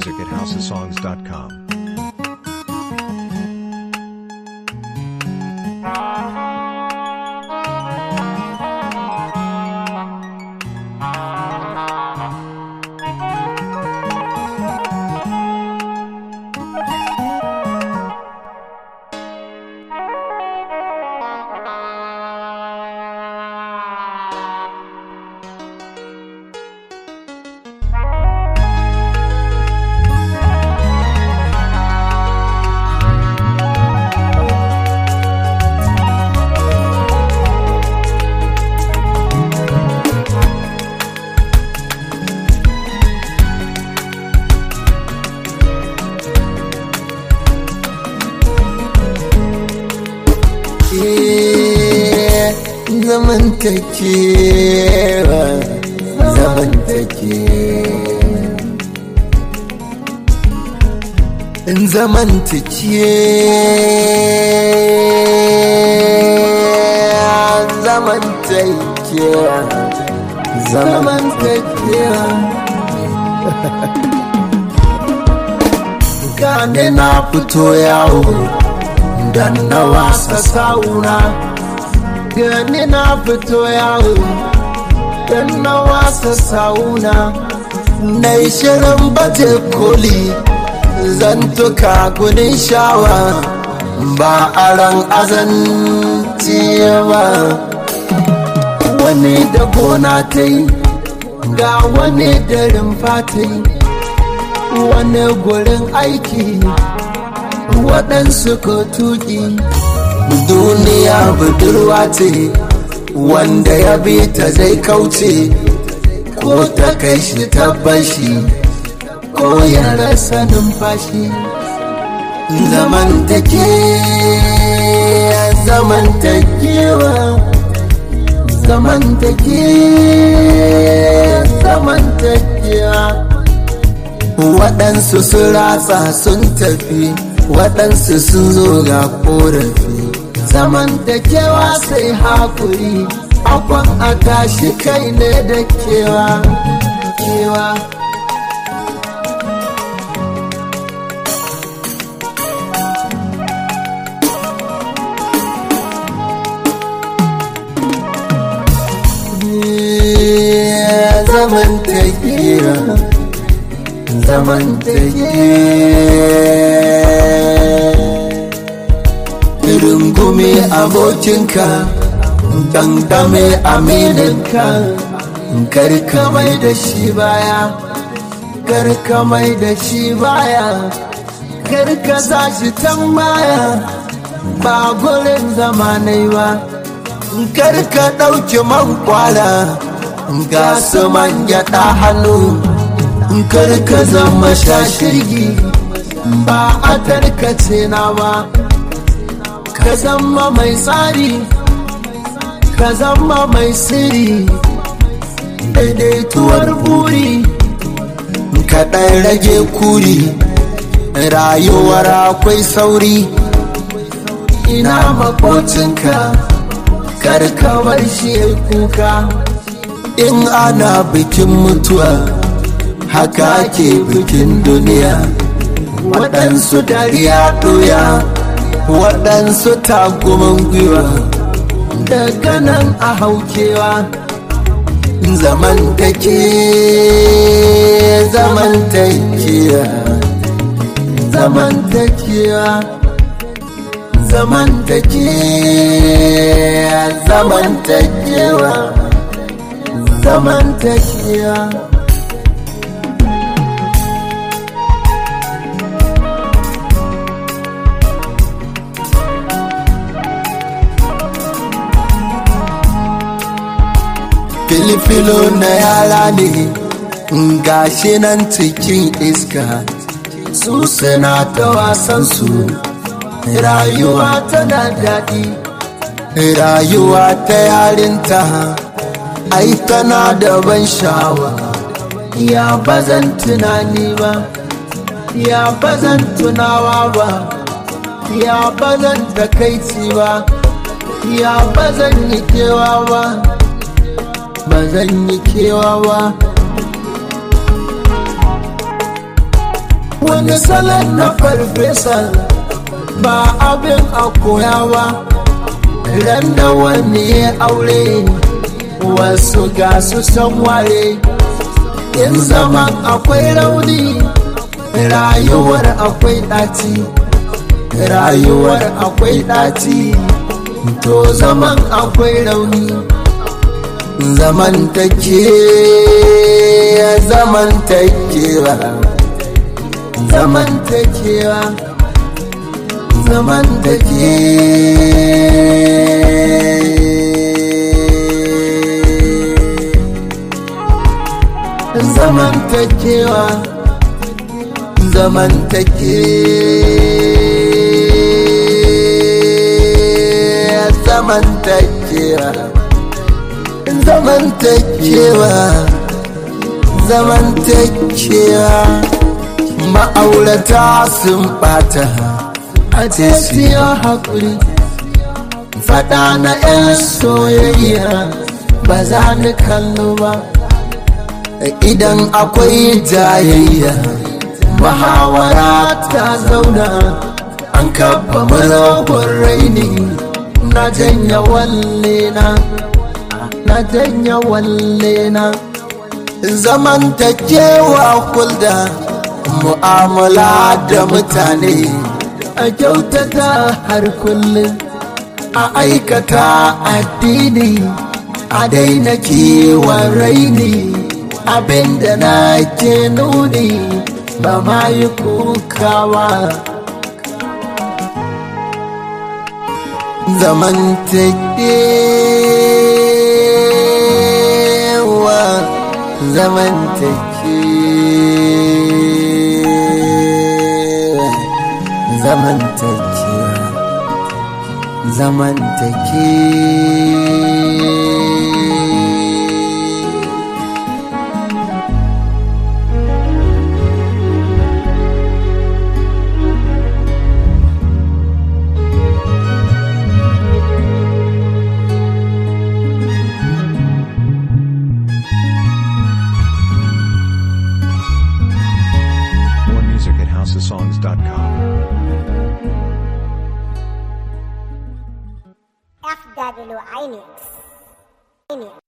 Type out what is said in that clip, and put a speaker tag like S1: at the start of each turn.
S1: music at housesongs.com.
S2: Zamantakewa gane na fito yawo dan na wasa sauna, gani na fito yawo dan na wasa sauna, na yi shirin baje koli zantuka gudun shawa ba a ran azanci ba. Wani da gona ta yi ga wani da rumfa ta yi, wani gurin aiki waɗansu ko tuki. Duniya budurwa ce wanda ya bi ta zai kauce, ko ta kai shi tabbashi ko ya rasa numfashi. Zamantakewa waɗansu sun ratsa sun tafi, waɗansu sun zo ga ƙorafi. Zamantakewa sai hakuri, akwan a tashi kai ne da kewa. Rungume abokinka, dangame amininka, karka mai da shi baya, karka mai da shi baya, karka sa shi tambaya ba gurin zamanai ba. Karka ɗauki man kwala ga su man gyaɗa hannu, karka zama shashirgi ba a tarkace na ba. Ka zama mai tsari, ka zama mai siri, daidaituwar buri, ka ɗan rage kuri, rayuwar akwai sauri. Ina makocinka karka bar shi kuka, in ana bikin mutuwa haka ke bikin duniya. Waɗansu dariya ɗoya, waɗansu tagumin gwiwa, daga nan a haukewa. Zamantakewa filifilo na yara ne gashi nan cikin iska, su suna ta wasan su. Rayuwa tana daɗi, rayuwa ta yarinta ai tana da ban sha'awa. Ya bazan tunani ba, ya bazan tunawa ba, ya bazan takaici ba, ya bazan yi kewa ba, bazan yi kewa ba. wani salon na farfesa ba abin a koya ba. Ran da wani ya aure wasu ga su san ware. In zaman akwai rauni rayuwar akwai ɗaci, rayuwar akwai ɗaci, to zaman akwai rauni. Zamantakewa zamantakewa zamantakewa zamantakewa zamantakewa ma'aurata sun bata a ce siya haƙuri. Faɗa na 'yan soyayya ba za ni kallo ba. Idan akwai jayayya muhawara ta zauna an kafa muragun raini. Na janya wallena, na janya wallena. Zamantakewa kulda mu'amala da mutane a kyautata har kullum, a aikata addini, a daina kiwon raini. Abinda na ke nuni ba ma yi kukawa. Zamantakewa zamantakewa zamantakewa.
S1: More music at housesongs.com.
S3: FW Inex.